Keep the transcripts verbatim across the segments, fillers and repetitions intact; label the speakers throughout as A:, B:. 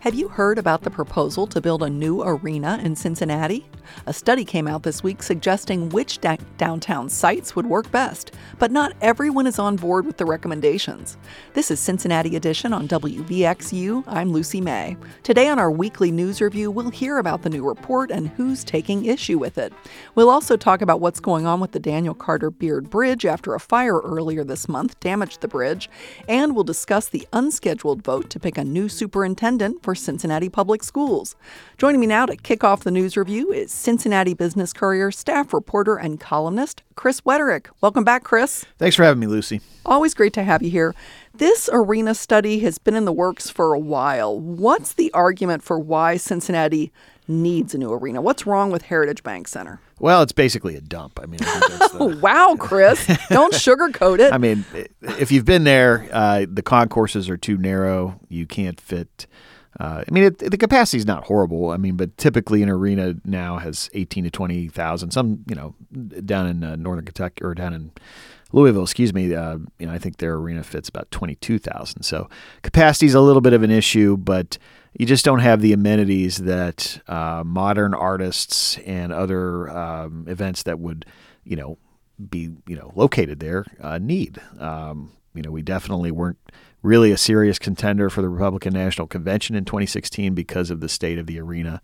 A: Have you heard about the proposal to build a new arena in Cincinnati? A study came out this week suggesting which da- downtown sites would work best, but not everyone is on board with the recommendations. This is Cincinnati Edition on W V X U. I'm Lucy May. Today on our weekly news review, we'll hear about the new report and who's taking issue with it. We'll also talk about what's going on with the Daniel Carter Beard Bridge after a fire earlier this month damaged the bridge, and we'll discuss the unscheduled vote to pick a new superintendent for Cincinnati Public Schools. Joining me now to kick off the news review is Cincinnati Business Courier staff reporter and columnist Chris Wetterick. Welcome back, Chris.
B: Thanks for having me, Lucy.
A: Always great to have you here. This arena study has been in the works for a while. What's the argument for why Cincinnati needs a new arena? What's wrong with Heritage Bank Center?
B: Well, it's basically a dump. I mean, I think that's the,
A: wow, Chris. Don't sugarcoat it.
B: I mean, if you've been there, uh, the concourses are too narrow. You can't fit. Uh, I mean, it, the capacity is not horrible. I mean, but typically an arena now has eighteen to twenty thousand. Some, you know, down in uh, northern Kentucky or down in Louisville, excuse me, uh, you know, I think their arena fits about twenty-two thousand. So capacity is a little bit of an issue, but you just don't have the amenities that uh, modern artists and other um, events that would, you know, be, you know, located there uh, need. Um, you know, we definitely weren't really a serious contender for the Republican National Convention in twenty sixteen because of the state of the arena.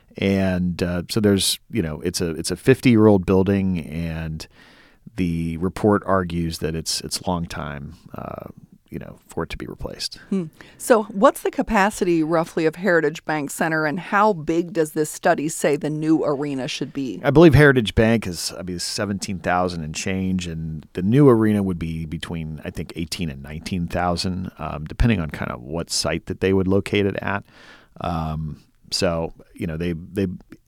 B: And uh, so there's, you know, it's a it's a fifty-year-old building, and the report argues that it's it's long time, uh, you know, for it to be replaced.
A: Hmm. So what's the capacity roughly of Heritage Bank Center, and how big does this study say the new arena should be?
B: I believe Heritage Bank is, I mean, seventeen thousand and change, and the new arena would be between, I think, eighteen and nineteen thousand, um, depending on kind of what site that they would locate it at. Um, so, you know, they they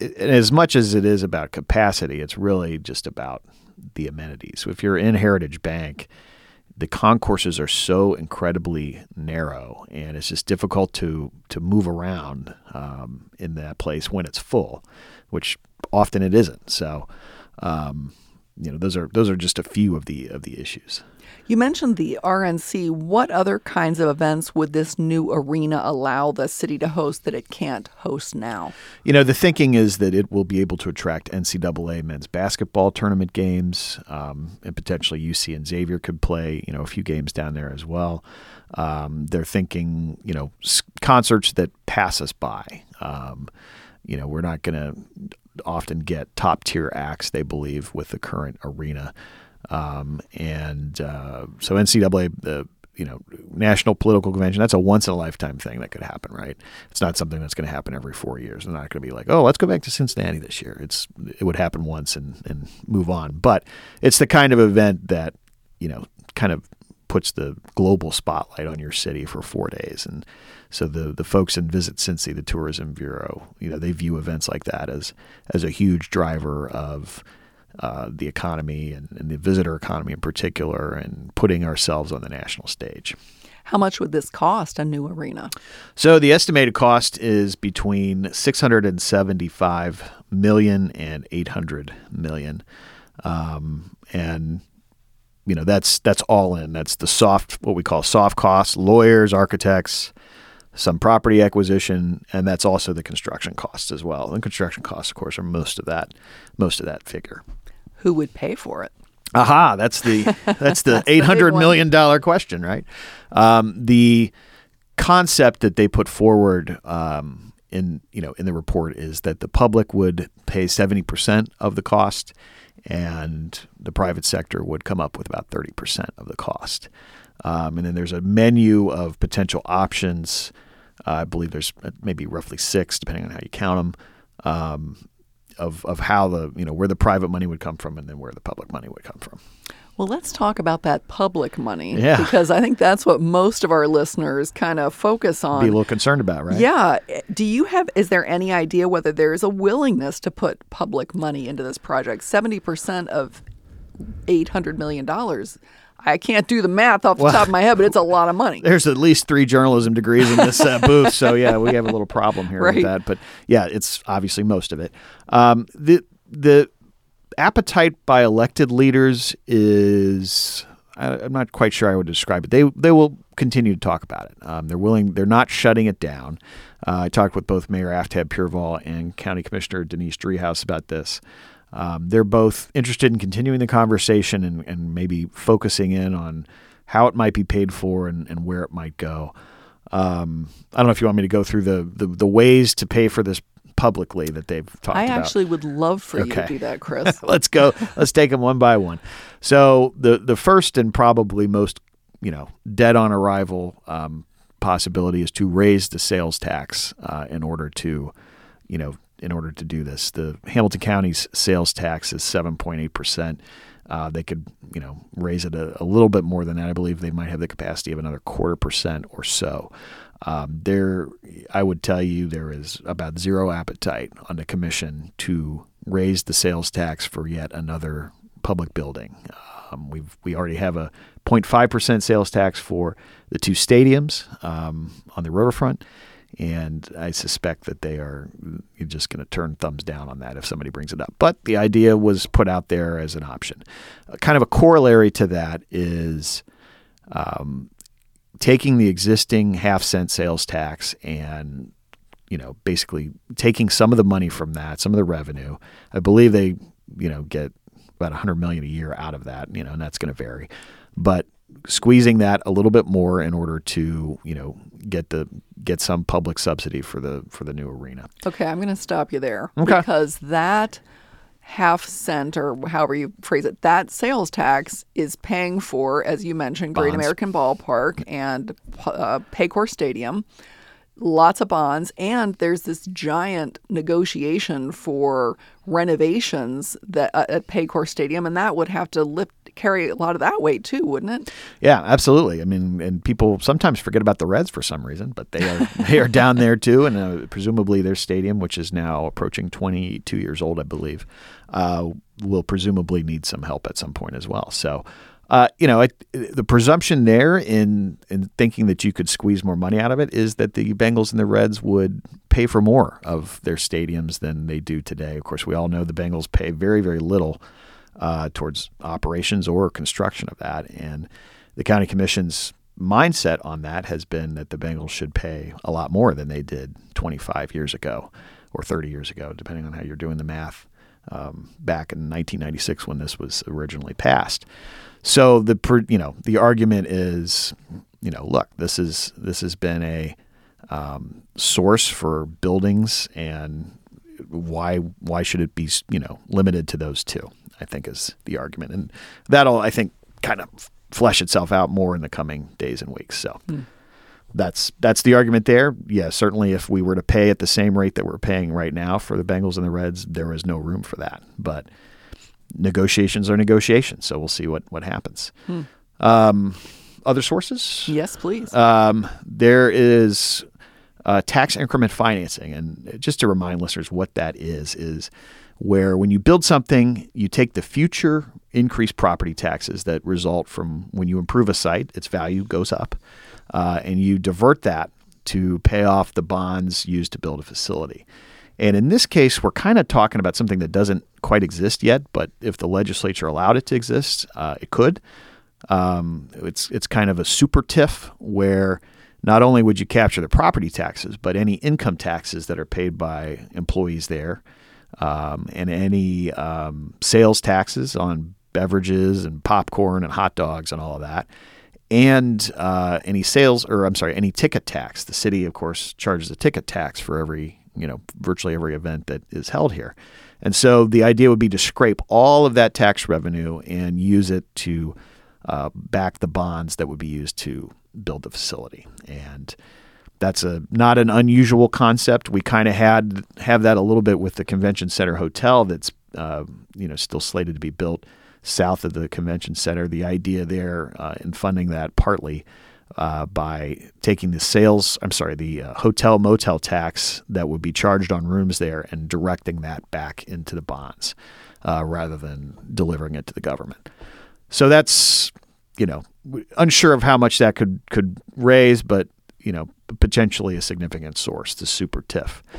B: as much as it is about capacity, it's really just about the amenities. If you're in Heritage Bank, the concourses are so incredibly narrow, and it's just difficult to to move around um, in that place when it's full, which often it isn't. So, um, you know, those are those are just a few of the of the issues.
A: You mentioned the R N C. What other kinds of events would this new arena allow the city to host that it can't host now?
B: You know, the thinking is that it will be able to attract N C double A men's basketball tournament games, um, and potentially U C and Xavier could play, you know, a few games down there as well. Um, they're thinking, you know, s- concerts that pass us by. Um, you know, we're not going to often get top-tier acts, they believe, with the current arena. Um, and uh, so N C double A, the you know National Political Convention, that's a once in a lifetime thing that could happen, right? It's not something that's going to happen every four years. They're not going to be like, oh, let's go back to Cincinnati this year. It's it would happen once and and move on. But it's the kind of event that you know kind of puts the global spotlight on your city for four days. And so the the folks in Visit Cincy, the Tourism Bureau, you know, they view events like that as as a huge driver of Uh, the economy and, and the visitor economy in particular, and putting ourselves on the national stage.
A: How much would this cost, a new arena?
B: So the estimated cost is between six hundred seventy-five million dollars and eight hundred million dollars. Um, and, you know, that's that's all in. That's the soft, what we call soft costs, lawyers, architects, some property acquisition, and that's also the construction costs as well. And construction costs, of course, are most of that, most of that figure.
A: Who would pay for it?
B: Aha, that's the that's the
A: that's
B: eight hundred
A: the
B: million dollar question, right? Um, the concept that they put forward um, in you know in the report is that the public would pay seventy percent of the cost, and the private sector would come up with about thirty percent of the cost. Um, and then there's a menu of potential options. Uh, I believe there's maybe roughly six, depending on how you count them, um, of of how the you know where the private money would come from, and then where the public money would come from.
A: Well, let's talk about that public money,
B: yeah.
A: because I think that's what most of our listeners kind of focus on.
B: Be a little concerned about, right?
A: Yeah. Do you have? Is there any idea whether there is a willingness to put public money into this project? Seventy percent of eight hundred million dollars. I can't do the math off the well, top of my head, but it's a lot of money.
B: There's at least three journalism degrees in this uh, booth, so yeah, we have a little problem here
A: right.
B: with that. But yeah, it's obviously most of it. Um, the the appetite by elected leaders is, I, I'm not quite sure I would describe it. They they will continue to talk about it. Um, they're willing. They're not shutting it down. Uh, I talked with both Mayor Aftab Pureval and County Commissioner Denise Driehaus about this. Um, they're both interested in continuing the conversation and, and maybe focusing in on how it might be paid for and, and where it might go. Um, I don't know if you want me to go through the, the, the ways to pay for this publicly that they've talked
A: I
B: about.
A: I actually would love for
B: okay.
A: you to do that, Chris.
B: Let's go. Let's take them one by one. So the the first and probably most, you know, dead on arrival um, possibility is to raise the sales tax uh, in order to, you know, in order to do this. The Hamilton County's sales tax is seven point eight percent. Uh, they could, you know, raise it a, a little bit more than that. I believe they might have the capacity of another quarter percent or so. Um, there, I would tell you there is about zero appetite on the commission to raise the sales tax for yet another public building. Um, we've we already have a zero point five percent sales tax for the two stadiums um, on the riverfront. And I suspect that they are just going to turn thumbs down on that if somebody brings it up. But the idea was put out there as an option. Uh, kind of a corollary to that is um, taking the existing half cent sales tax and, you know, basically taking some of the money from that, some of the revenue. I believe they, you know, get about one hundred million dollars a year out of that, you know, and that's going to vary. But squeezing that a little bit more in order to, you know, get the get some public subsidy for the for the new arena.
A: Okay, I'm going to stop you there
B: okay.
A: because that half cent or however you phrase it, that sales tax is paying for, as you mentioned, Great
B: Bonds.
A: American Ballpark and uh, Paycor Stadium, lots of bonds, and there's this giant negotiation for renovations that uh, at Paycor Stadium, and that would have to lift carry a lot of that weight too, wouldn't it?
B: Yeah, absolutely. I mean, and people sometimes forget about the Reds for some reason, but they are they are down there too, and uh, presumably their stadium, which is now approaching twenty-two years old, I believe, uh, will presumably need some help at some point as well. So, uh, you know, it, the presumption there in in thinking that you could squeeze more money out of it is that the Bengals and the Reds would pay for more of their stadiums than they do today. Of course, we all know the Bengals pay very, very little Uh, towards operations or construction of that. And the county commission's mindset on that has been that the Bengals should pay a lot more than they did twenty-five years ago or thirty years ago, depending on how you're doing the math, um, back in nineteen ninety-six when this was originally passed. So the you know the argument is, you know, look, this is this has been a um, source for buildings, and why why should it be, you know, limited to those two? I think is the argument. And that'll, I think, kind of flesh itself out more in the coming days and weeks. So mm. that's that's the argument there. Yeah, certainly if we were to pay at the same rate that we're paying right now for the Bengals and the Reds, there is no room for that. But negotiations are negotiations, so we'll see what, what happens. Mm. Um, other sources?
A: Yes, please.
B: Um, there is uh, tax increment financing. And just to remind listeners what that is, is where when you build something, you take the future increased property taxes that result from when you improve a site, its value goes up, uh, and you divert that to pay off the bonds used to build a facility. And in this case, we're kind of talking about something that doesn't quite exist yet, but if the legislature allowed it to exist, uh, it could. Um, it's it's kind of a super T I F where not only would you capture the property taxes, but any income taxes that are paid by employees there, Um, and any um, sales taxes on beverages and popcorn and hot dogs and all of that, and uh, any sales, or I'm sorry, any ticket tax. The city, of course, charges a ticket tax for every, you know, virtually every event that is held here. And so the idea would be to scrape all of that tax revenue and use it to uh, back the bonds that would be used to build the facility. And that's a not an unusual concept. We kind of had have that a little bit with the Convention Center Hotel that's uh, you know still slated to be built south of the Convention Center. The idea there uh, in funding that partly uh, by taking the sales, I'm sorry, the uh, hotel motel tax that would be charged on rooms there and directing that back into the bonds uh, rather than delivering it to the government. So that's, you know, unsure of how much that could could raise, but you know, potentially a significant source, the super T I F.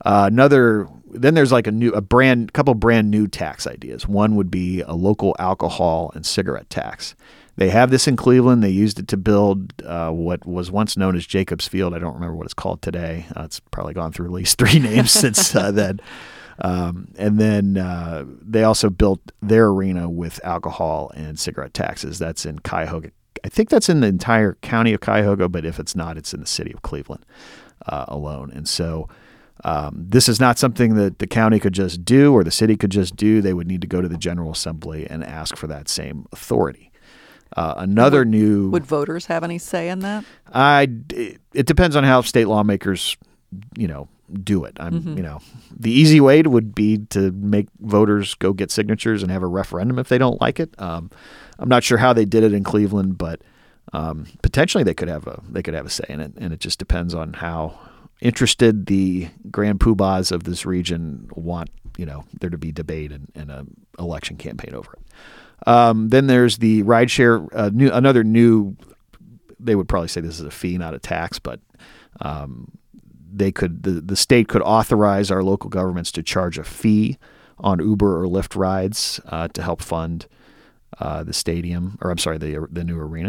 B: Uh, another, then there's like a new, a brand, couple brand new tax ideas. One would be a local alcohol and cigarette tax. They have this in Cleveland. They used it to build uh, what was once known as Jacobs Field. I don't remember what it's called today. Uh, it's probably gone through at least three names since uh, then. Um, and then uh, they also built their arena with alcohol and cigarette taxes. That's in Cuyahoga. I think that's in the entire county of Cuyahoga, but if it's not, it's in the city of Cleveland uh, alone. And so um, this is not something that the county could just do or the city could just do. They would need to go to the General Assembly and ask for that same authority. Uh, another
A: would,
B: new...
A: Would voters have any say in that?
B: I, it depends on how state lawmakers, you know, do it. I'm,
A: Mm-hmm.
B: you know, the easy way would be to make voters go get signatures and have a referendum if they don't like it. Um, I'm not sure how they did it in Cleveland, but um, potentially they could have a they could have a say in it, and it just depends on how interested the grand poobahs of this region want, you know, there to be debate and, and an election campaign over it. Um, then there's the rideshare, uh, new, another new, they would probably say this is a fee, not a tax, but um, they could, the, the state could authorize our local governments to charge a fee on Uber or Lyft rides uh, to help fund uh, the stadium, or I'm sorry, the the new arena.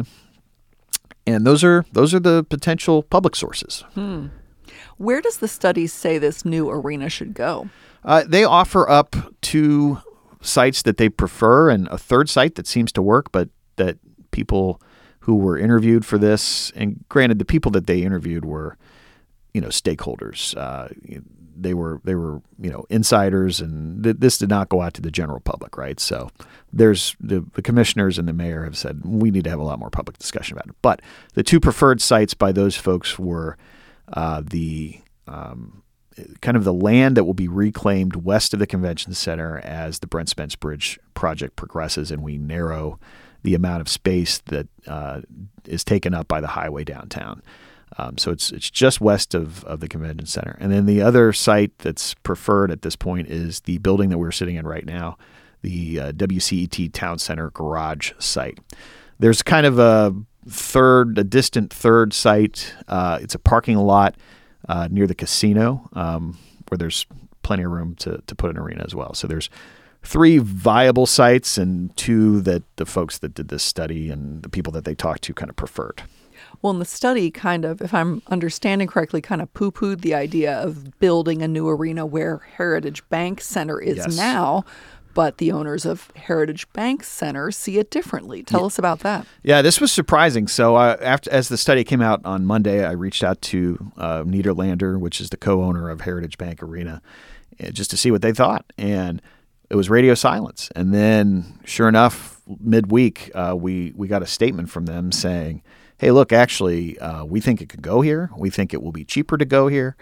B: And those are those are the potential public sources.
A: Hmm. Where does the study say this new arena should go?
B: Uh, they offer up two sites that they prefer and a third site that seems to work, but that people who were interviewed for this, and granted, the people that they interviewed were, you know, stakeholders. Uh, they were they were you know insiders, and th- this did not go out to the general public, right? So there's the, the commissioners and the mayor have said we need to have a lot more public discussion about it. But the two preferred sites by those folks were uh, the um, kind of the land that will be reclaimed west of the convention center as the Brent Spence Bridge project progresses, and we narrow the amount of space that uh, is taken up by the highway downtown. Um, so it's it's just west of, of the convention center. And then the other site that's preferred at this point is the building that we're sitting in right now, the uh, W C E T Town Center garage site. There's kind of a third, a distant third site. Uh, it's a parking lot uh, near the casino um, where there's plenty of room to, to put an arena as well. So there's three viable sites and two that the folks that did this study and the people that they talked to kind of preferred.
A: Well, in the study kind of, if I'm understanding correctly, kind of poo-pooed the idea of building a new arena where Heritage Bank Center is
B: Yes.
A: now, but the owners of Heritage Bank Center see it differently. Tell
B: Yeah.
A: us about that.
B: Yeah, this was surprising. So uh, after as the study came out on Monday, I reached out to uh, Niederlander, which is the co-owner of Heritage Bank Arena, uh, just to see what they thought. And it was radio silence. And then, sure enough, midweek, uh, we we got a statement from them saying, hey, look, actually, uh, we think it could go here. We think it will be cheaper to go here,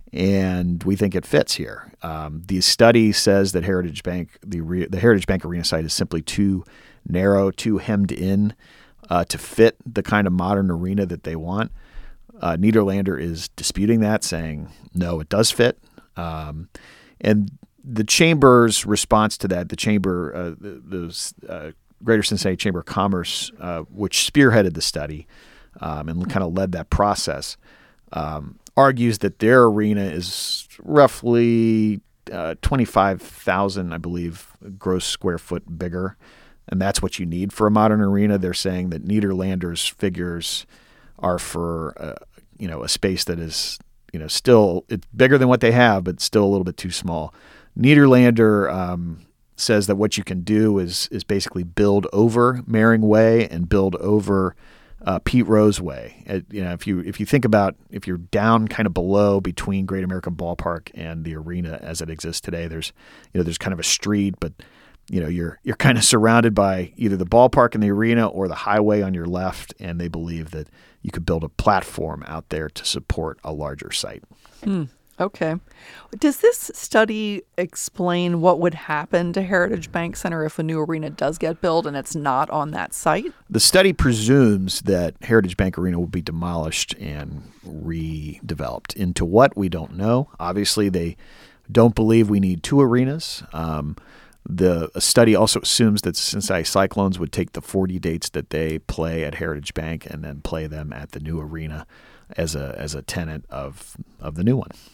B: and we think it fits here. Um, the study says that Heritage Bank, the re- the Heritage Bank Arena site is simply too narrow, too hemmed in uh, to fit the kind of modern arena that they want. Uh, Niederlander is disputing that, saying, no, it does fit. Um, and the Chamber's response to that, the Chamber, uh, the, the uh, Greater Cincinnati Chamber of Commerce, uh, which spearheaded the study um, and kind of led that process, um, argues that their arena is roughly uh, twenty-five thousand, I believe, gross square foot bigger, and that's what you need for a modern arena. They're saying that Niederlander's figures are for uh, you know a space that is you know still it's bigger than what they have, but still a little bit too small. Niederlander um, says that what you can do is is basically build over Mehring Way and build over uh, Pete Rose Way. It, you know, if you if you think about if you're down kind of below between Great American Ballpark and the arena as it exists today, there's you know there's kind of a street, but you know you're you're kind of surrounded by either the ballpark and the arena or the highway on your left, and they believe that you could build a platform out there to support a larger site.
A: Hmm. Okay. Does this study explain what would happen to Heritage Bank Center if a new arena does get built and it's not on that site?
B: The study presumes that Heritage Bank Arena will be demolished and redeveloped. Into what, we don't know. Obviously, they don't believe we need two arenas. Um, the a study also assumes that Cincinnati Cyclones would take the forty dates that they play at Heritage Bank and then play them at the new arena as a as a tenant of of the new one.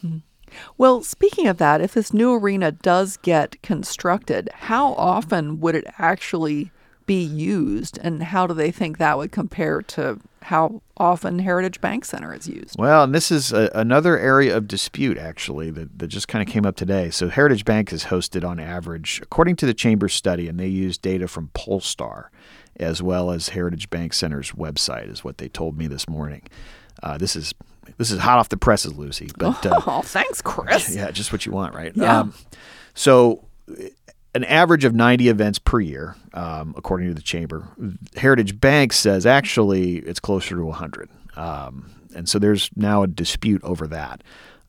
A: Well, speaking of that, if this new arena does get constructed, how often would it actually be used, and how do they think that would compare to how often Heritage Bank Center is used?
B: Well, and this is a, another area of dispute, actually, that, that just kind of came up today. So Heritage Bank is hosted on average, according to the Chamber study, and they use data from Polestar, as well as Heritage Bank Center's website, is what they told me this morning. Uh, this is this is hot off the presses, Lucy. But uh,
A: oh, thanks, Chris.
B: Yeah, just what you want, right?
A: Yeah.
B: Um, so an average of ninety events per year, um, according to the Chamber. Heritage Bank says actually it's closer to one hundred. Um, and so there's now a dispute over that.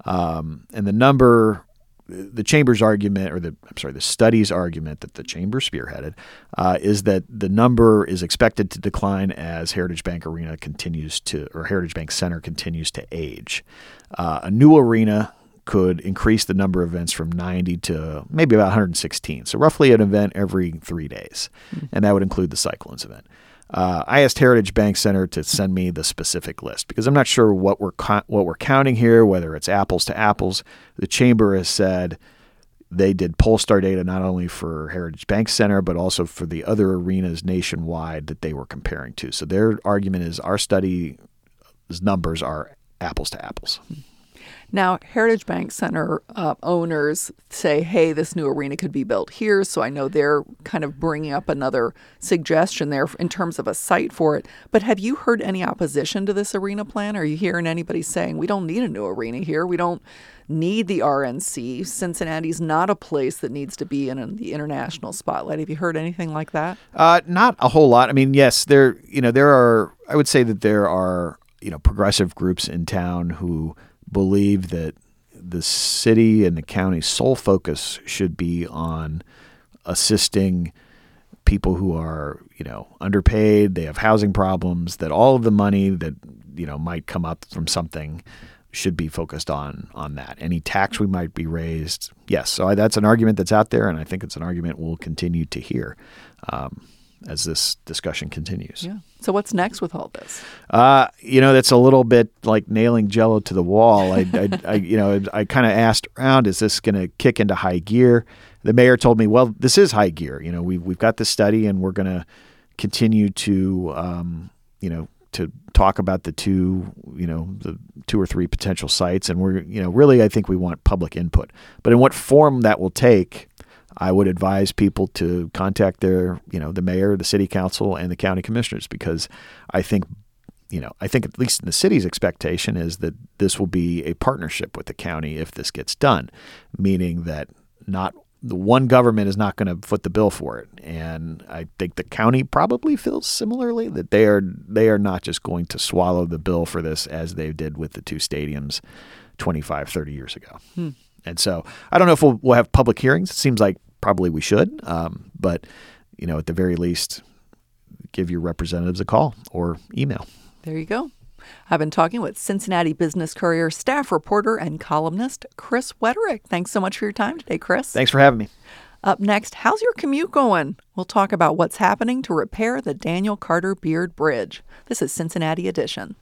B: Um, and the number, the Chamber's argument, or the, I'm sorry, the study's argument that the Chamber spearheaded, uh, is that the number is expected to decline as Heritage Bank Arena continues to, or Heritage Bank Center continues to age. Uh, a new arena could increase the number of events from ninety to maybe about one hundred sixteen. So roughly an event every three days. Mm-hmm. And that would include the Cyclones event. Uh, I asked Heritage Bank Center to send me the specific list because I'm not sure what we're co- what we're counting here, whether it's apples to apples. The Chamber has said they did Polestar data not only for Heritage Bank Center, but also for the other arenas nationwide that they were comparing to. So their argument is our study's numbers are apples to apples. Mm-hmm.
A: Now, Heritage Bank Center uh, owners say, hey, this new arena could be built here. So I know they're kind of bringing up another suggestion there in terms of a site for it. But have you heard any opposition to this arena plan? Are you hearing anybody saying, we don't need a new arena here? We don't need the R N C. Cincinnati's not a place that needs to be in, in the international spotlight. Have you heard anything like that?
B: Uh, not a whole lot. I mean, yes, there, you know, there are, I would say that there are, you know, progressive groups in town who believe that the city and the county's sole focus should be on assisting people who are, you know, underpaid, they have housing problems, that all of the money that, you know, might come up from something should be focused on on that. Any tax we might be raised, yes. So I, that's an argument that's out there, and I think it's an argument we'll continue to hear um, as this discussion continues.
A: Yeah. So what's next with all this?
B: Uh, you know, that's a little bit like nailing Jello to the wall. I, I, I you know, I kind of asked around, is this going to kick into high gear? The mayor told me, well, this is high gear. You know, we've we've got this study, and we're going to continue to, um, you know, to talk about the two, you know, the two or three potential sites, and we're, you know, really, I think we want public input. But in what form that will take, I would advise people to contact their, you know, the mayor, the city council, and the county commissioners, because I think, you know, I think at least in the city's expectation is that this will be a partnership with the county if this gets done, meaning that not the one government is not going to foot the bill for it. And I think the county probably feels similarly, that they are they are not just going to swallow the bill for this as they did with the two stadiums twenty-five, thirty years ago. Hmm. And so I don't know if we'll, we'll have public hearings. It seems like probably we should. Um, but, you know, at the very least, give your representatives a call or email.
A: There you go. I've been talking with Cincinnati Business Courier staff reporter and columnist Chris Wetterick. Thanks so much for your time today, Chris.
B: Thanks for having me.
A: Up next, how's your commute going? We'll talk about what's happening to repair the Daniel Carter Beard Bridge. This is Cincinnati Edition.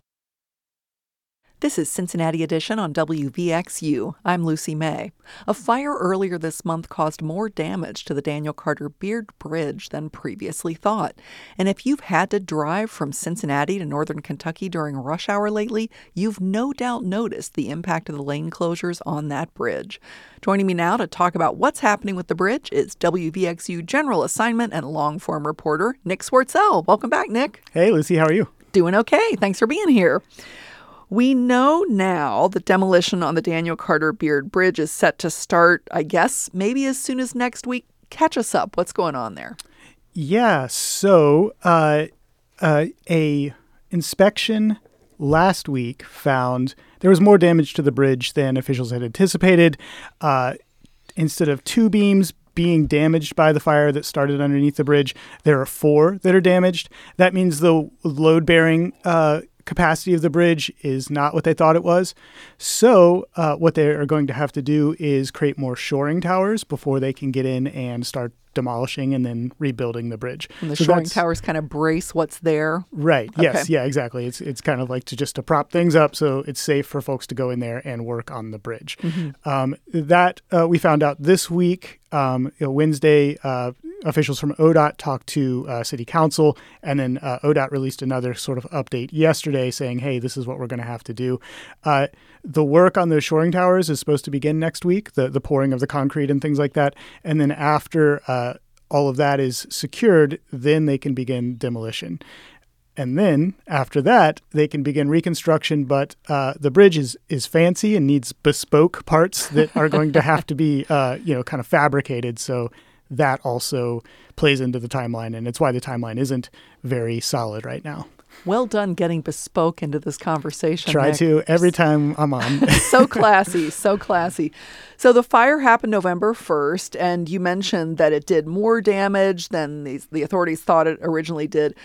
A: This is Cincinnati Edition on W V X U. I'm Lucy May. A fire earlier this month caused more damage to the Daniel Carter Beard Bridge than previously thought. And if you've had to drive from Cincinnati to northern Kentucky during rush hour lately, you've no doubt noticed the impact of the lane closures on that bridge. Joining me now to talk about what's happening with the bridge is W V X U General Assignment and long-form reporter Nick Swartzell. Welcome back, Nick.
C: Hey, Lucy. How are you?
A: Doing okay. Thanks for being here. We know now that demolition on the Daniel Carter Beard Bridge is set to start, I guess, maybe as soon as next week. Catch us up. What's going on there?
C: Yeah, so uh, uh, a inspection last week found there was more damage to the bridge than officials had anticipated. Uh, instead of two beams being damaged by the fire that started underneath the bridge, there are four that are damaged. That means the load-bearing uh capacity of the bridge is not what they thought it was. So uh, what they are going to have to do is create more shoring towers before they can get in and start demolishing and then rebuilding the bridge.
A: And the
C: so
A: shoring towers kind of brace what's there.
C: Right.
A: Okay.
C: Yes. Yeah, exactly. It's it's kind of like to just to prop things up so it's safe for folks to go in there and work on the bridge. Mm-hmm. Um, that uh, we found out this week. Um, you know, Wednesday, uh, officials from O D O T talked to uh, City Council, and then uh, O D O T released another sort of update yesterday saying, hey, this is what we're going to have to do. Uh, the work on those shoring towers is supposed to begin next week, the, the pouring of the concrete and things like that. And then after uh, all of that is secured, then they can begin demolition. And then after that, they can begin reconstruction. But uh, the bridge is is fancy and needs bespoke parts that are going to have to be, uh, you know, kind of fabricated. So that also plays into the timeline. And it's why the timeline isn't very solid right now.
A: Well done getting bespoke into this conversation.
C: Try
A: Nick.
C: to every time I'm on.
A: So classy, so classy. So the fire happened November first, and you mentioned that it did more damage than these, the authorities thought it originally did.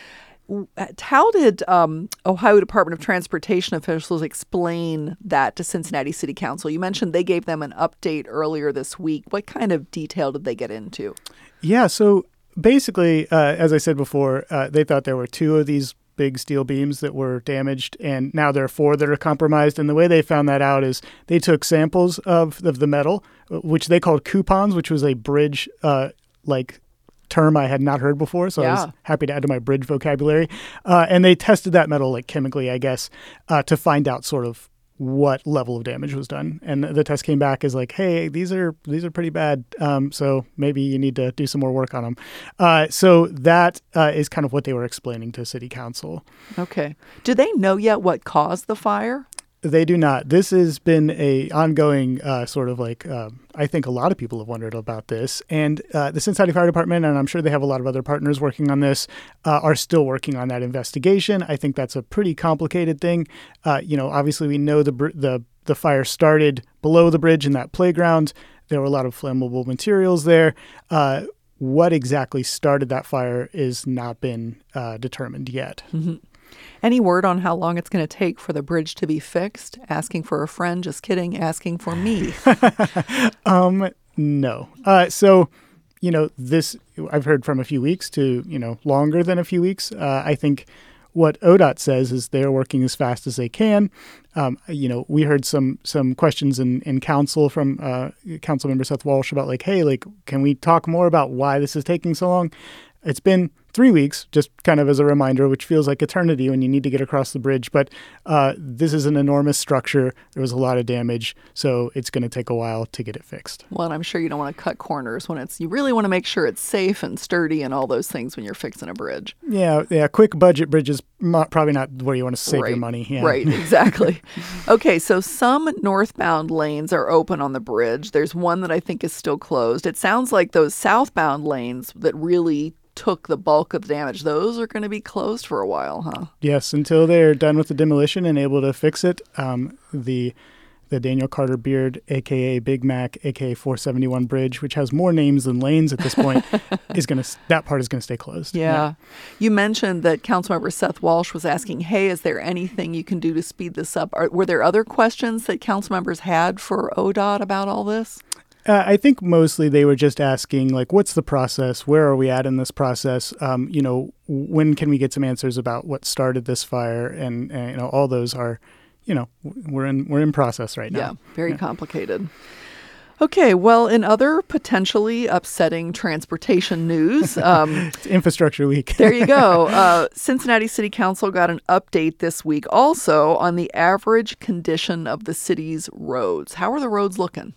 A: How did um, Ohio Department of Transportation officials explain that to Cincinnati City Council? You mentioned they gave them an update earlier this week. What kind of detail did they get into?
C: Yeah, so basically, uh, as I said before, uh, they thought there were two of these big steel beams that were damaged, and now there are four that are compromised. And the way they found that out is they took samples of, of the metal, which they called coupons, which was a bridge uh, like term I had not heard before, so yeah. I was happy to add to my bridge vocabulary. Uh, and they tested that metal like chemically, I guess, uh, to find out sort of what level of damage was done. And the test came back as like, hey, these are these are pretty bad, um, so maybe you need to do some more work on them. Uh, so that uh, is kind of what they were explaining to City Council.
A: Okay. Do they know yet what caused the fire?
C: They do not. This has been a ongoing uh, sort of like, uh, I think a lot of people have wondered about this. And uh, the Cincinnati Fire Department, and I'm sure they have a lot of other partners working on this, uh, are still working on that investigation. I think that's a pretty complicated thing. Uh, you know, obviously we know the, the, the fire started below the bridge in that playground. There were a lot of flammable materials there. Uh, what exactly started that fire is not been uh, determined yet.
A: Mm-hmm. Any word on how long it's going to take for the bridge to be fixed? Asking for a friend, just kidding, asking for me.
C: um, no. Uh, so, you know, this, I've heard from a few weeks to, you know, longer than a few weeks. Uh, I think what O D O T says is they're working as fast as they can. Um, you know, we heard some some questions in, in council from uh, Council Member Seth Walsh about like, hey, like, can we talk more about why this is taking so long? It's been three weeks, just kind of as a reminder, which feels like eternity when you need to get across the bridge. But uh, this is an enormous structure. There was a lot of damage, so it's going to take a while to get it fixed.
A: Well, and I'm sure you don't want to cut corners when it's, you really want to make sure it's safe and sturdy and all those things when you're fixing a bridge.
C: Yeah, yeah. Quick budget bridges, not, probably not where you want to save
A: right.
C: your money. Yeah.
A: Right, exactly. Okay, so some northbound lanes are open on the bridge. There's one that I think is still closed. It sounds like those southbound lanes that really took the bulk of the damage, those are going to be closed for a while, huh?
C: Yes, until they're done with the demolition and able to fix it. Um, the the Daniel Carter Beard, a k a. Big Mac, a k a four seventy-one Bridge, which has more names than lanes at this point, is going to that part is going to stay closed.
A: Yeah. yeah. You mentioned that Councilmember Seth Walsh was asking, hey, is there anything you can do to speed this up? Are, were there other questions that council members had for O D O T about all this?
C: Uh, I think mostly they were just asking, like, what's the process? Where are we at in this process? Um, you know, when can we get some answers about what started this fire? And, and you know, all those are, you know, we're in we're in process right now.
A: Yeah, very
C: yeah.
A: complicated. Okay, well, in other potentially upsetting transportation news, um,
C: it's Infrastructure Week.
A: There you go. Uh, Cincinnati City Council got an update this week also on the average condition of the city's roads. How are the roads looking?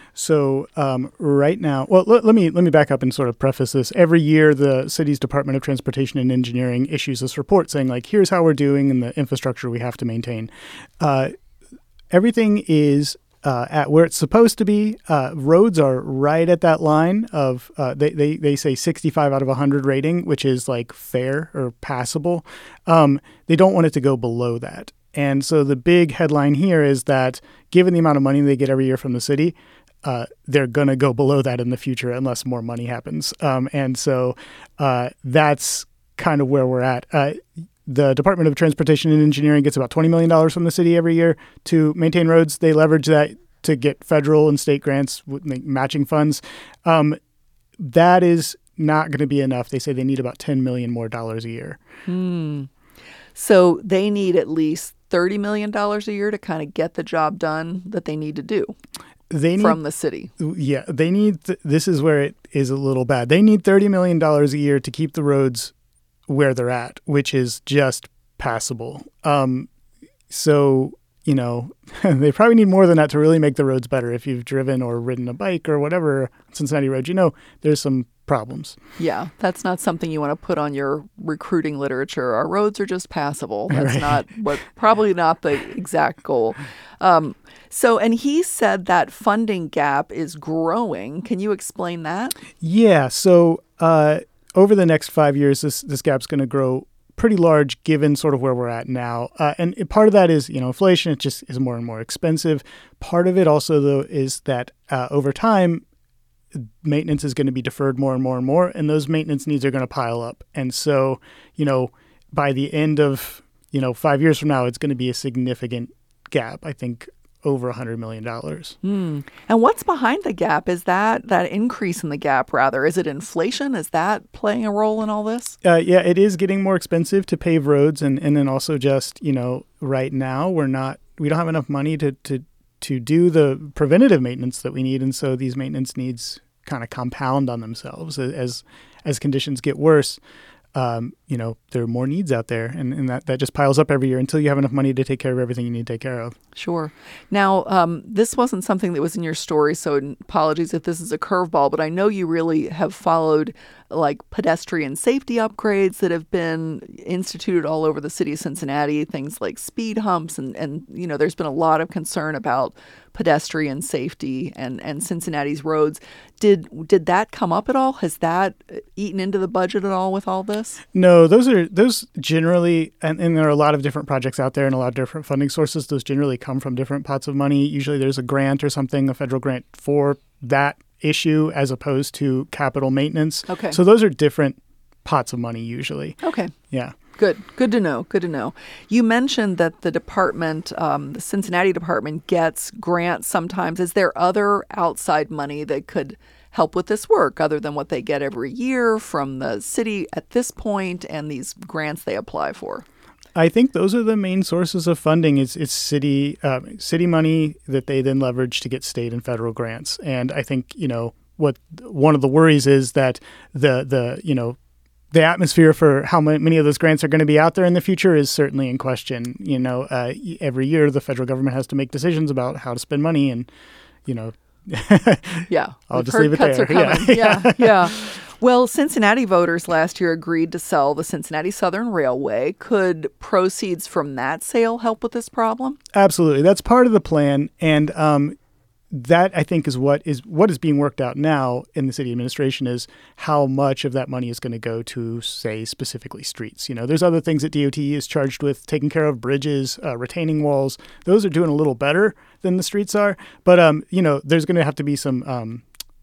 C: So um, right now, well, let, let me let me back up and sort of preface this. Every year, the city's Department of Transportation and Engineering issues this report saying, like, here's how we're doing and the infrastructure we have to maintain. Uh, everything is uh, at where it's supposed to be. Uh, roads are right at that line of, uh, they, they, they say sixty-five out of one hundred rating, which is like fair or passable. Um, they don't want it to go below that. And so the big headline here is that given the amount of money they get every year from the city, Uh, they're going to go below that in the future unless more money happens. Um, and so uh, that's kind of where we're at. Uh, the Department of Transportation and Engineering gets about twenty million dollars from the city every year to maintain roads. They leverage that to get federal and state grants with matching funds. Um, that is not going to be enough. They say they need about ten million dollars more dollars a year.
A: Hmm. So they need at least thirty million dollars a year to kind of get the job done that they need to do
C: they need,
A: from the city.
C: Yeah, they need, th- this is where it is a little bad. They need thirty million dollars a year to keep the roads where they're at, which is just passable. Um, so, you know, they probably need more than that to really make the roads better. If you've driven or ridden a bike or whatever, Cincinnati roads, you know, there's some problems.
A: Yeah, that's not something you want to put on your recruiting literature. Our roads are just passable. That's
C: right.
A: not what, probably not the exact goal. Um, so, and he said that funding gap is growing. Can you explain that?
C: Yeah. So uh, over the next five years, this this gap's going to grow pretty large given sort of where we're at now. Uh, and part of that is, you know, inflation. It just is more and more expensive. Part of it also, though, is that uh, over time, maintenance is going to be deferred more and more and more, and those maintenance needs are going to pile up. And so, you know, by the end of, you know, five years from now, it's going to be a significant gap, I think over one hundred million dollars.
A: Hmm. And what's behind the gap? Is that that increase in the gap, rather? Is it inflation? Is that playing a role in all this?
C: Uh, yeah, it is getting more expensive to pave roads. And, and then also just, you know, right now we're not, we don't have enough money to, to, to do the preventative maintenance that we need. And so these maintenance needs kind of compound on themselves as as conditions get worse. Um, you know, there are more needs out there, and, and that, that just piles up every year until you have enough money to take care of everything you need to take care of.
A: Sure. Now, um, this wasn't something that was in your story, so apologies if this is a curveball, but I know you really have followed like pedestrian safety upgrades that have been instituted all over the city of Cincinnati, things like speed humps, and, and you know, there's been a lot of concern about pedestrian safety and, and Cincinnati's roads. Did did that come up at all? Has that eaten into the budget at all with all this?
C: No, those are those generally, and, and there are a lot of different projects out there and a lot of different funding sources. Those generally come from different pots of money. Usually there's a grant or something, a federal grant for that issue as opposed to capital maintenance.
A: Okay.
C: So those are different pots of money usually.
A: Okay.
C: Yeah.
A: Good. Good to know. Good to know. You mentioned that the department, um, the Cincinnati department, gets grants sometimes. Is there other outside money that could help with this work other than what they get every year from the city at this point and these grants they apply for?
C: I think those are the main sources of funding. It's, it's city uh, city money that they then leverage to get state and federal grants. And I think, you know, what one of the worries is that the the you know the atmosphere for how many of those grants are going to be out there in the future is certainly in question. You know, uh, every year the federal government has to make decisions about how to spend money, and you know,
A: yeah,
C: I'll just leave it
A: cuts
C: there.
A: Are coming. Yeah, yeah. yeah. Well, Cincinnati voters last year agreed to sell the Cincinnati Southern Railway. Could proceeds from that sale help with this problem?
C: Absolutely. That's part of the plan. And um, that, I think, is what is what is being worked out now in the city administration is how much of that money is going to go to, say, specifically streets. You know, there's other things that D O T is charged with, taking care of bridges, uh, retaining walls. Those are doing a little better than the streets are. But, um, you know, there's going to have to be some um,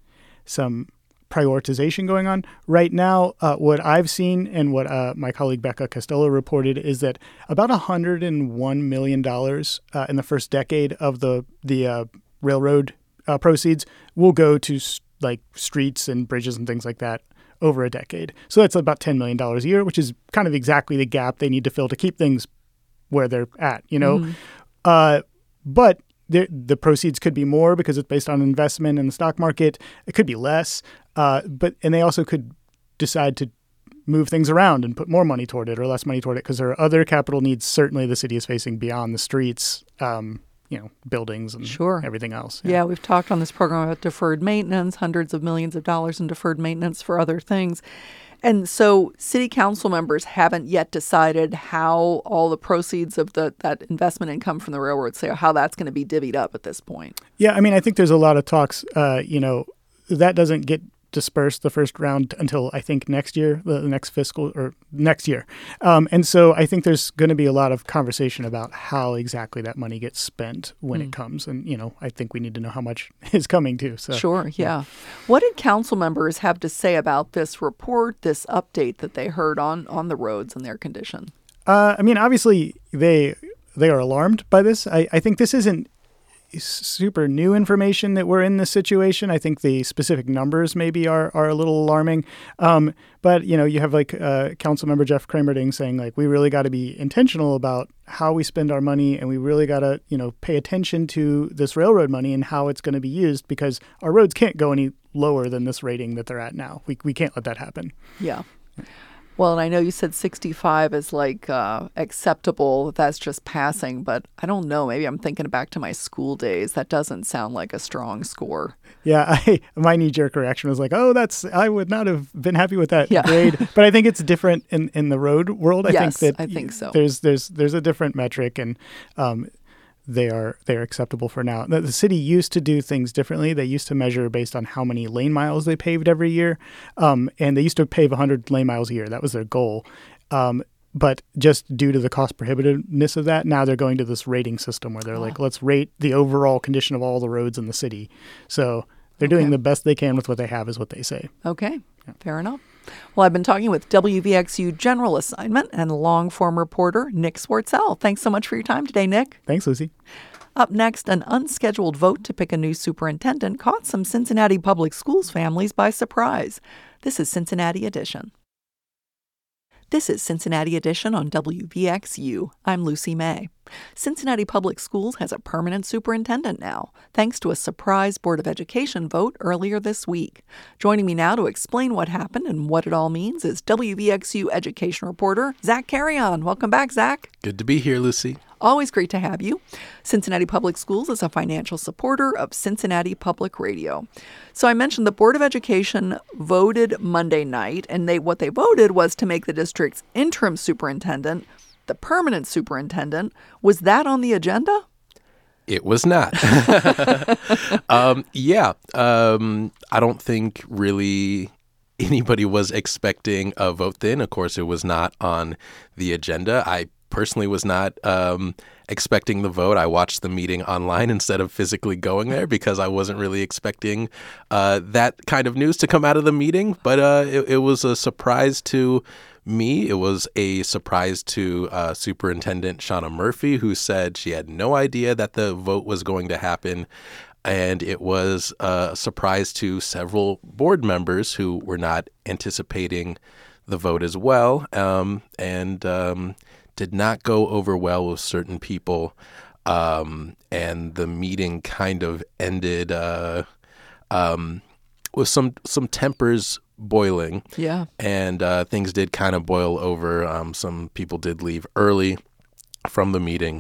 C: some prioritization going on. Right now, uh, what I've seen and what uh, my colleague Becca Costello reported is that about one hundred one million dollars uh, in the first decade of the, the uh, railroad uh, proceeds will go to like streets and bridges and things like that over a decade. So that's about ten million dollars a year, which is kind of exactly the gap they need to fill to keep things where they're at, you know. Mm-hmm. Uh, but the, the proceeds could be more because it's based on investment in the stock market. It could be less. Uh, but and they also could decide to move things around and put more money toward it or less money toward it because there are other capital needs certainly the city is facing beyond the streets, um, you know, buildings and
A: sure.
C: everything else.
A: Yeah. yeah, we've talked on this program about deferred maintenance, hundreds of millions of dollars in deferred maintenance for other things. And so city council members haven't yet decided how all the proceeds of the that investment income from the railroad sale, how that's going to be divvied up at this point.
C: Yeah, I mean, I think there's a lot of talks, uh, you know, that doesn't get dispersed the first round until I think next year, the next fiscal or next year. Um, and so I think there's going to be a lot of conversation about how exactly that money gets spent when mm. it comes. And, you know, I think we need to know how much is coming too. So,
A: sure. Yeah. yeah. What did council members have to say about this report, this update that they heard on, on the roads and their condition?
C: Uh, I mean, obviously they, they are alarmed by this. I, I think this isn't, super new information that we're in this situation. I think the specific numbers maybe are, are a little alarming. Um, but, you know, you have like uh, Councilmember Jeff Kramerding saying like, we really got to be intentional about how we spend our money, and we really got to, you know, pay attention to this railroad money and how it's going to be used, because our roads can't go any lower than this rating that they're at now. We we can't let that happen.
A: Yeah. Well, and I know you said sixty-five is like uh, acceptable, that's just passing, but I don't know. Maybe I'm thinking back to my school days. That doesn't sound like a strong score.
C: Yeah, I, my knee-jerk reaction was like, oh, that's I would not have been happy with that
A: yeah.
C: grade. But I think it's different in, in the road world. I
A: yes,
C: think that
A: I think so.
C: There's there's there's a different metric, and um, they are they are acceptable for now. The, the city used to do things differently. They used to measure based on how many lane miles they paved every year, um, and they used to pave one hundred lane miles a year. That was their goal. Um, but just due to the cost prohibitiveness of that, now they're going to this rating system where they're oh. like, let's rate the overall condition of all the roads in the city. So they're okay. doing the best they can with what they have, is what they say.
A: Okay, yeah. Fair enough. Well, I've been talking with W V X U General Assignment and long-form reporter Nick Swartzell. Thanks so much for your time today, Nick.
C: Thanks, Lucy.
A: Up next, an unscheduled vote to pick a new superintendent caught some Cincinnati Public Schools families by surprise. This is Cincinnati Edition. This is Cincinnati Edition on W V X U. I'm Lucy May. Cincinnati Public Schools has a permanent superintendent now, thanks to a surprise Board of Education vote earlier this week. Joining me now to explain what happened and what it all means is W V X U education reporter Zach Carrion. Welcome back, Zach.
D: Good to be here, Lucy.
A: Always great to have you. Cincinnati Public Schools is a financial supporter of Cincinnati Public Radio. So I mentioned the Board of Education voted Monday night, and they what they voted was to make the district's interim superintendent the permanent superintendent. Was that on the agenda?
D: It was not. um, yeah. Um, I don't think really anybody was expecting a vote then. Of course, it was not on the agenda. I personally was not um, expecting the vote. I watched the meeting online instead of physically going there because I wasn't really expecting uh, that kind of news to come out of the meeting. But uh, it, it was a surprise to me. It was a surprise to uh, Superintendent Shauna Murphy, who said she had no idea that the vote was going to happen. And it was a surprise to several board members who were not anticipating the vote as well, um, and um, did not go over well with certain people. Um, and the meeting kind of ended uh, um, with some some tempers boiling.
A: Yeah.
D: And uh, things did kind of boil over. Um, some people did leave early from the meeting.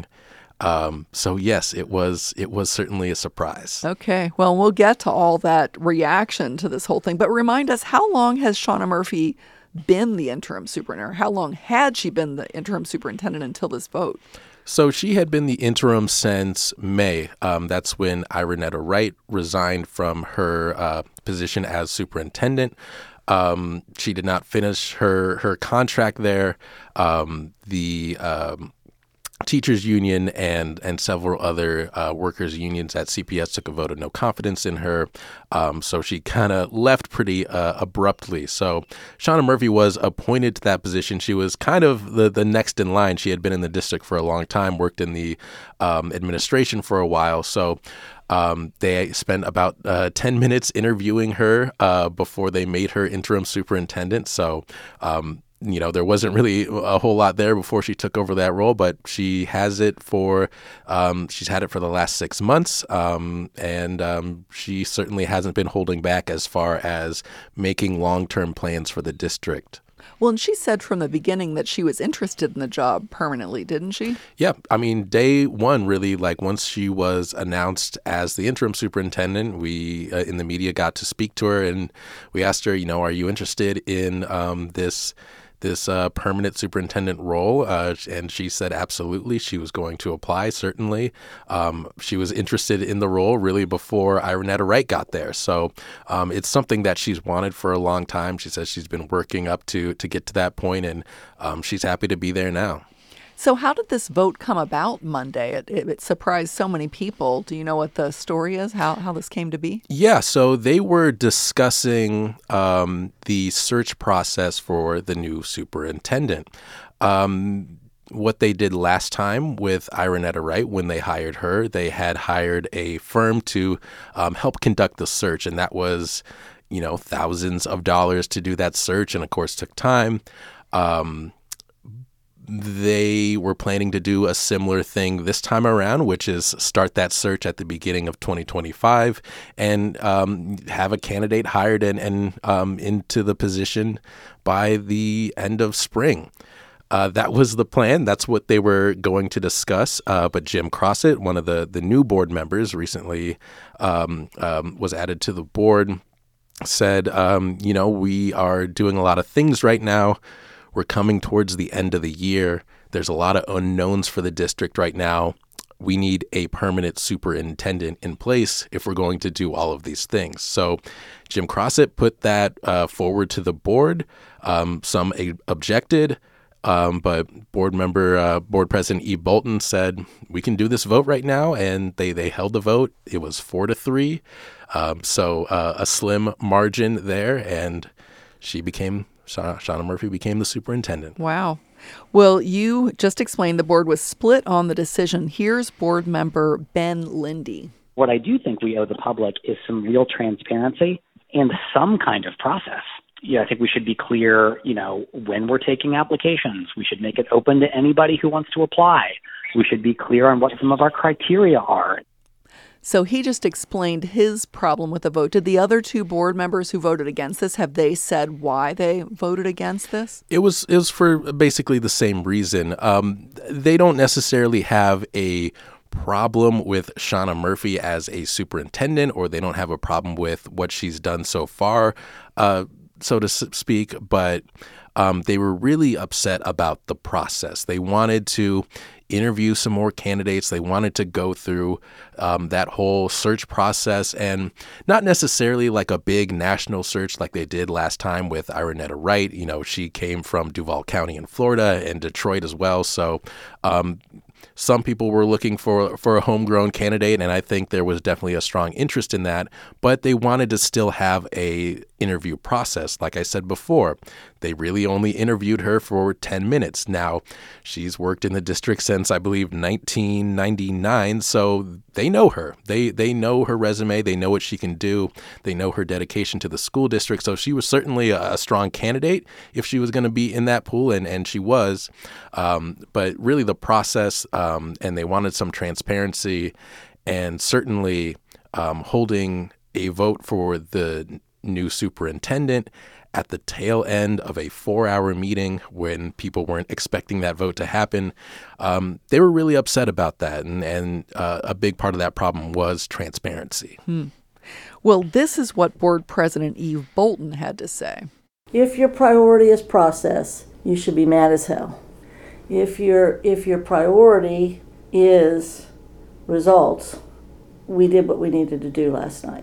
D: Um, so yes, it was it was certainly a surprise.
A: Okay. Well, we'll get to all that reaction to this whole thing. But remind us, how long has Shauna Murphy been the interim superintendent? How long had she been the interim superintendent until this vote?
D: So she had been the interim since May. Um, that's when Ironetta Wright resigned from her uh, position as superintendent. Um, she did not finish her her contract there. Um, the um, teachers union and and several other uh, workers unions at C P S took a vote of no confidence in her. Um, so she kind of left pretty uh, abruptly. So Shauna Murphy was appointed to that position. She was kind of the, the next in line. She had been in the district for a long time, worked in the um, administration for a while. So Um, they spent about uh, ten minutes interviewing her uh, before they made her interim superintendent. So, um, you know, there wasn't really a whole lot there before she took over that role, but she has it for, um, she's had it for the last six months. Um, and um, she certainly hasn't been holding back as far as making long-term plans for the district.
A: Well, and she said from the beginning that she was interested in the job permanently, didn't she?
D: Yeah. I mean, day one, really, like once she was announced as the interim superintendent, we uh, in the media got to speak to her and we asked her, you know, are you interested in um, this this uh, permanent superintendent role? Uh, and she said absolutely. She was going to apply, certainly. Um, she was interested in the role really before Ironetta Wright got there. So um, it's something that she's wanted for a long time. She says she's been working up to, to get to that point, and um, she's happy to be there now.
A: So how did this vote come about Monday? It, it, it surprised so many people. Do you know what the story is, how, how this came to be?
D: Yeah, so they were discussing um, the search process for the new superintendent. Um, what they did last time with Ironetta Wright when they hired her. They had hired a firm to um, help conduct the search, and that was, you know, thousands of dollars to do that search, and of course took time. Um, they were planning to do a similar thing this time around, which is start that search at the beginning of twenty twenty-five and um, have a candidate hired and, and um, into the position by the end of spring. Uh, that was the plan. That's what they were going to discuss. Uh, but Jim Crossett, one of the, the new board members, recently um, um, was added to the board, said, um, you know, we are doing a lot of things right now. We're coming towards the end of the year. There's a lot of unknowns for the district right now. We need a permanent superintendent in place if we're going to do all of these things. So Jim Crossett put that uh, forward to the board. Um, some a- objected, um, but board member, uh, board president Eve Bolton said, we can do this vote right now. And they, they held the vote. It was four to three. Um, so uh, a slim margin there. And she became Sha- Shauna Murphy became the superintendent.
A: Wow. Well, you just explained the board was split on the decision. Here's board member Ben Lindy.
E: What I do think we owe the public is some real transparency and some kind of process. Yeah, I think we should be clear, you know, when we're taking applications. We should make it open to anybody who wants to apply. We should be clear on what some of our criteria are.
A: So he just explained his problem with the vote. Did the other two board members who voted against this, have they said why they voted against this?
D: It was it was for basically the same reason. Um, they don't necessarily have a problem with Shauna Murphy as a superintendent, or they don't have a problem with what she's done so far, uh, so to speak, but um, they were really upset about the process. They wanted to interview some more candidates. They wanted to go through um, that whole search process, and not necessarily like a big national search like they did last time with Ironetta Wright. You know, she came from Duval County in Florida and Detroit as well. So um, some people were looking for, for a homegrown candidate, and I think there was definitely a strong interest in that. But they wanted to still have a interview process. Like I said before, they really only interviewed her for ten minutes. Now, she's worked in the district since, I believe, nineteen ninety-nine, so they know her. They they know her resume. They know what she can do. They know her dedication to the school district. So she was certainly a, a strong candidate if she was going to be in that pool, and, and she was. Um, but really the process, um, and they wanted some transparency, and certainly um, holding a vote for the new superintendent at the tail end of a four-hour meeting when people weren't expecting that vote to happen. Um, they were really upset about that, and, and uh, a big part of that problem was transparency.
A: Hmm. Well, this is what Board President Eve Bolton had to say.
F: If your priority is process, you should be mad as hell. If your if your priority is results, we did what we needed to do last night.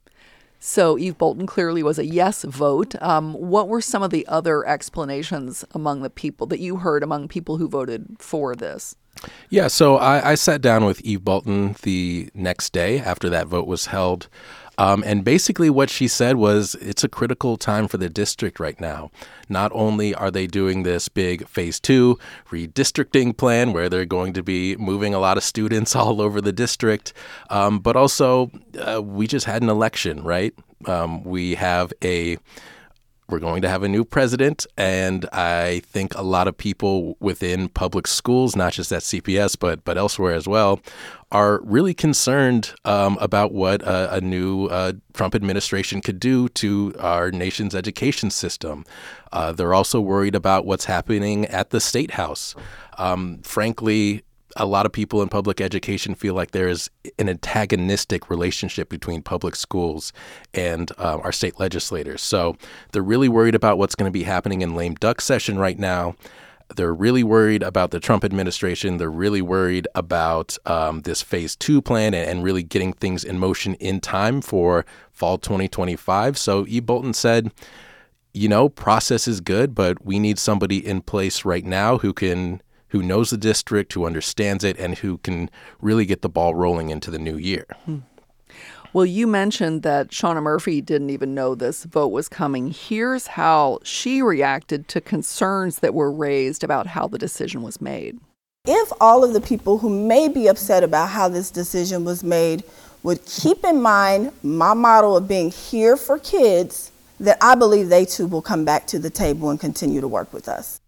A: So Eve Bolton clearly was a yes vote. Um, what were some of the other explanations among the people that you heard among people who voted for this?
D: Yeah, so I, I sat down with Eve Bolton the next day after that vote was held. Um, and basically what she said was it's a critical time for the district right now. Not only are they doing this big phase two redistricting plan where they're going to be moving a lot of students all over the district, um, but also uh, we just had an election, right? Um, we have a We're going to have a new president, and I think a lot of people within public schools, not just at C P S, but but elsewhere as well, are really concerned um, about what a, a new uh, Trump administration could do to our nation's education system. Uh, they're also worried about what's happening at the State House. Um, frankly, a lot of people in public education feel like there is an antagonistic relationship between public schools and uh, our state legislators. So they're really worried about what's going to be happening in lame duck session right now. They're really worried about the Trump administration. They're really worried about um, this phase two plan and, and really getting things in motion in time for fall twenty twenty-five. So E. Bolton said, you know, process is good, but we need somebody in place right now who can who knows the district, who understands it, and who can really get the ball rolling into the new year.
A: Hmm. Well, you mentioned that Shauna Murphy didn't even know this vote was coming. Here's how she reacted to concerns that were raised about how the decision was made.
G: If all of the people who may be upset about how this decision was made would keep in mind my motto of being here for kids, that I believe they too will come back to the table and continue to work with us.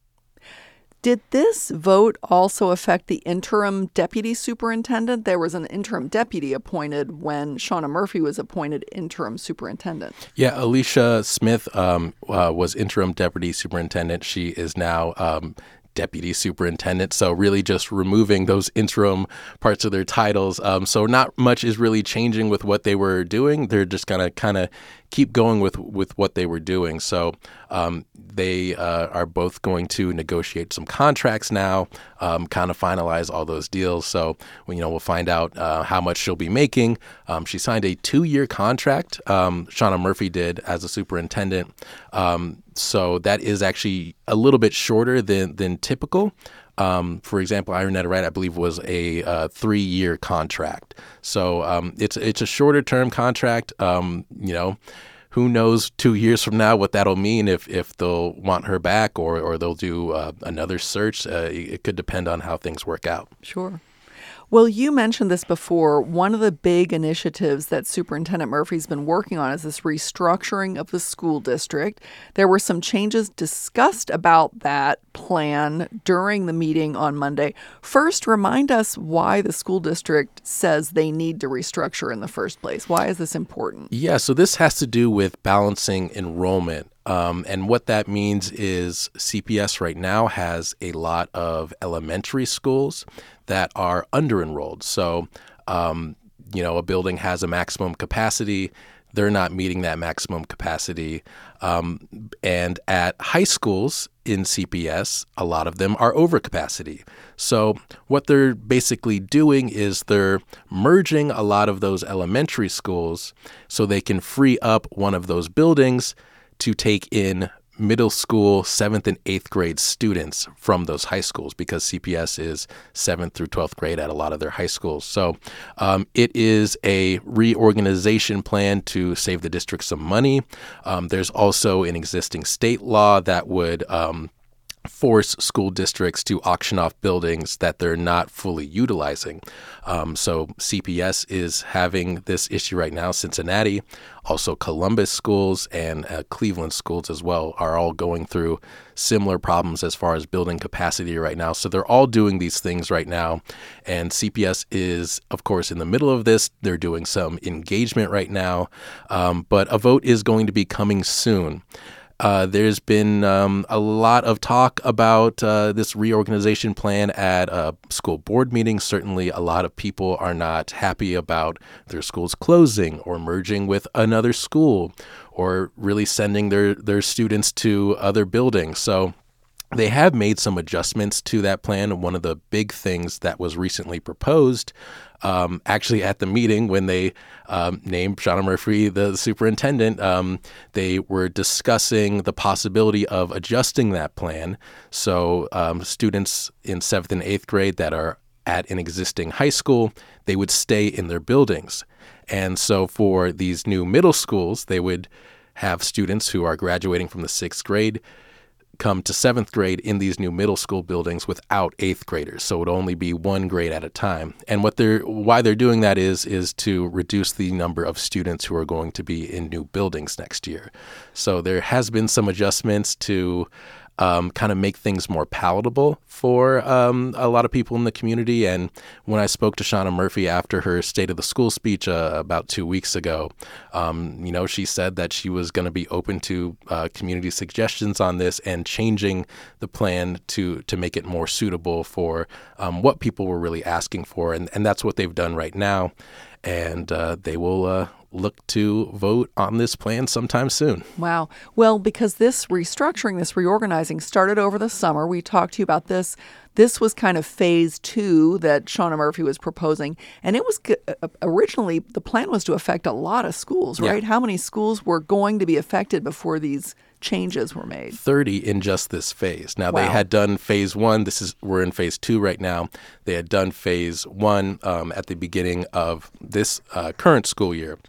A: Did this vote also affect the interim deputy superintendent? There was an interim deputy appointed when Shauna Murphy was appointed interim superintendent.
D: Yeah, Alicia Smith um, uh, was interim deputy superintendent. She is now um, deputy superintendent. So really just removing those interim parts of their titles. Um, so not much is really changing with what they were doing. They're just going to kind of keep going with, with what they were doing. So um, they uh, are both going to negotiate some contracts now, um, kind of finalize all those deals. So, you know, we'll find out uh, how much she'll be making. Um, she signed a two-year contract, um, Shauna Murphy did, as a superintendent. Um, so that is actually a little bit shorter than, than typical. Um, for example, Ironetta Wright, I believe, was a uh, three-year contract. So um, it's it's a shorter-term contract. Um, you know, who knows two years from now what that'll mean if, if they'll want her back or, or they'll do uh, another search. Uh, it could depend on how things work out.
A: Sure. Well, you mentioned this before. One of the big initiatives that Superintendent Murphy's been working on is this restructuring of the school district. There were some changes discussed about that plan during the meeting on Monday. First, remind us why the school district says they need to restructure in the first place. Why is this important?
D: Yeah, so this has to do with balancing enrollment. Um, and what that means is C P S right now has a lot of elementary schools that are under-enrolled. So, um, you know, a building has a maximum capacity. They're not meeting that maximum capacity. Um, and at high schools in C P S, a lot of them are over capacity. So what they're basically doing is they're merging a lot of those elementary schools so they can free up one of those buildings to take in middle school, seventh and eighth grade students from those high schools, because C P S is seventh through twelfth grade at a lot of their high schools. So um, it is a reorganization plan to save the district some money. Um, there's also an existing state law that would um, force school districts to auction off buildings that they're not fully utilizing. Um, so C P S is having this issue right now. Cincinnati, also Columbus schools and uh, Cleveland schools as well are all going through similar problems as far as building capacity right now. So they're all doing these things right now. And C P S is, of course, in the middle of this. They're doing some engagement right now. Um, but a vote is going to be coming soon. Uh, there's been um, a lot of talk about uh, this reorganization plan at uh, school board meetings. Certainly, a lot of people are not happy about their schools closing or merging with another school or really sending their, their students to other buildings. So they have made some adjustments to that plan. One of the big things that was recently proposed, um, actually at the meeting when they um, named Shauna Murphy the superintendent, um, they were discussing the possibility of adjusting that plan. So um, students in seventh and eighth grade that are at an existing high school, they would stay in their buildings. And so for these new middle schools, they would have students who are graduating from the sixth grade come to seventh grade in these new middle school buildings without eighth graders. So it would only be one grade at a time. And what they're why they're doing that is is to reduce the number of students who are going to be in new buildings next year. So there has been some adjustments to Um, kind of make things more palatable for um, a lot of people in the community. And when I spoke to Shauna Murphy after her State of the School speech uh, about two weeks ago, um, you know, she said that she was going to be open to uh, community suggestions on this and changing the plan to to make it more suitable for um, what people were really asking for. And, and that's what they've done right now. And uh, they will uh, look to vote on this plan sometime soon.
A: Wow. Well, because this restructuring, this reorganizing started over the summer. We talked to you about this. This was kind of phase two that Shauna Murphy was proposing. And it was uh, originally, the plan was to affect a lot of schools, right? Yeah. How many schools were going to be affected before these changes were made?
D: thirty in just this phase. Now,
A: wow.
D: They had done phase one. This is we're in phase two right now. They had done phase one um, at the beginning of this uh, current school year.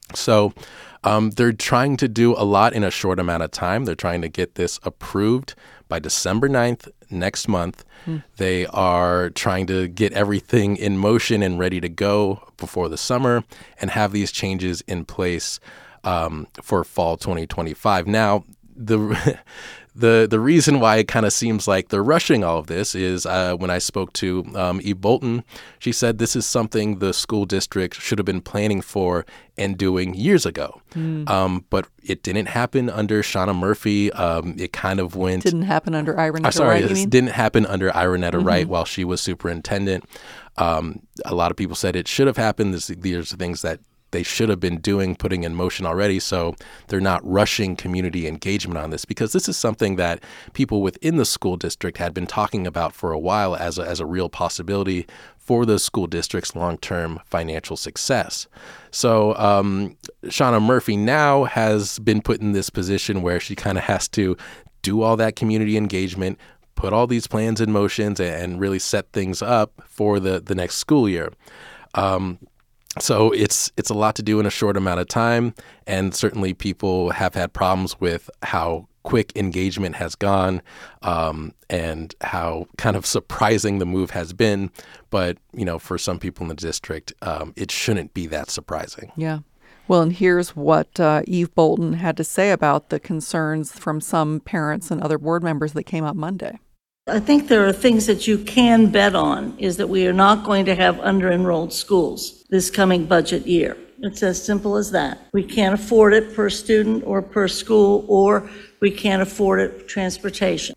D: So um, they're trying to do a lot in a short amount of time. They're trying to get this approved by December ninth next month. Mm. They are trying to get everything in motion and ready to go before the summer and have these changes in place um, for fall twenty twenty-five. Now, the the the reason why it kind of seems like they're rushing all of this is uh, when I spoke to um, Eve Bolton, she said this is something the school district should have been planning for and doing years ago. Mm. Um, but it didn't happen under Shauna Murphy. Um, it kind of went...
A: Didn't happen under Ironetta
D: uh, sorry,
A: Wright, you mean?
D: didn't happen under Ironetta
A: mm-hmm.
D: Wright while she was superintendent. Um, a lot of people said it should have happened. This, these are things that they should have been doing, putting in motion already. So they're not rushing community engagement on this, because this is something that people within the school district had been talking about for a while as a, as a real possibility for the school district's long-term financial success. So um, Shauna Murphy now has been put in this position where she kind of has to do all that community engagement, put all these plans in motion, and really set things up for the, the next school year. Um, So it's it's a lot to do in a short amount of time, and certainly people have had problems with how quick engagement has gone um, and how kind of surprising the move has been. But, you know, for some people in the district, um, it shouldn't be that surprising.
A: Yeah. Well, and here's what uh, Eve Bolton had to say about the concerns from some parents and other board members that came up Monday.
H: I think there are things that you can bet on is that we are not going to have under-enrolled schools this coming budget year. It's as simple as that. We can't afford it per student or per school, or we can't afford it transportation.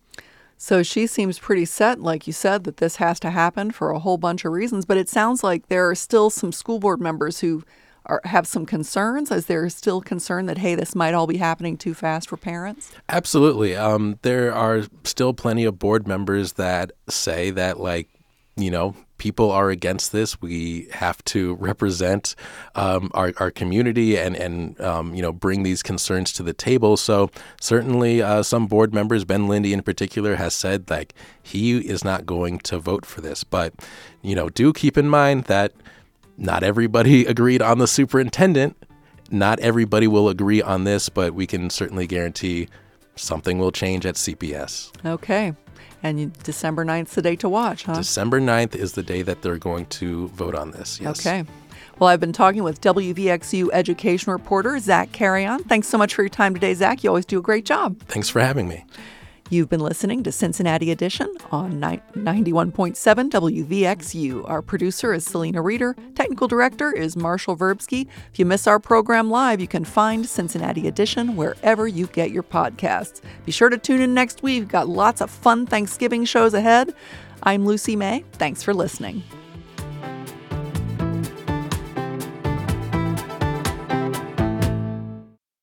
A: So she seems pretty set, like you said, that this has to happen for a whole bunch of reasons. But it sounds like there are still some school board members who Are, have some concerns? Is there still concern that, hey, this might all be happening too fast for parents?
D: Absolutely. Um, there are still plenty of board members that say that, like, you know, people are against this. We have to represent um, our, our community and, and um, you know, bring these concerns to the table. So certainly uh, some board members, Ben Lindy in particular, has said, like, he is not going to vote for this. But, you know, do keep in mind that not everybody agreed on the superintendent. Not everybody will agree on this, but we can certainly guarantee something will change at C P S.
A: Okay. And you, December ninth is the date to watch, huh?
D: December ninth is the day that they're going to vote on this, yes.
A: Okay. Well, I've been talking with W V X U education reporter Zach Carrion. Thanks so much for your time today, Zach. You always do a great job.
D: Thanks for having me.
A: You've been listening to Cincinnati Edition on ninety-one point seven W V X U. Our producer is Selena Reeder. Technical director is Marshall Verbsky. If you miss our program live, you can find Cincinnati Edition wherever you get your podcasts. Be sure to tune in next week. We've got lots of fun Thanksgiving shows ahead. I'm Lucy May. Thanks for listening.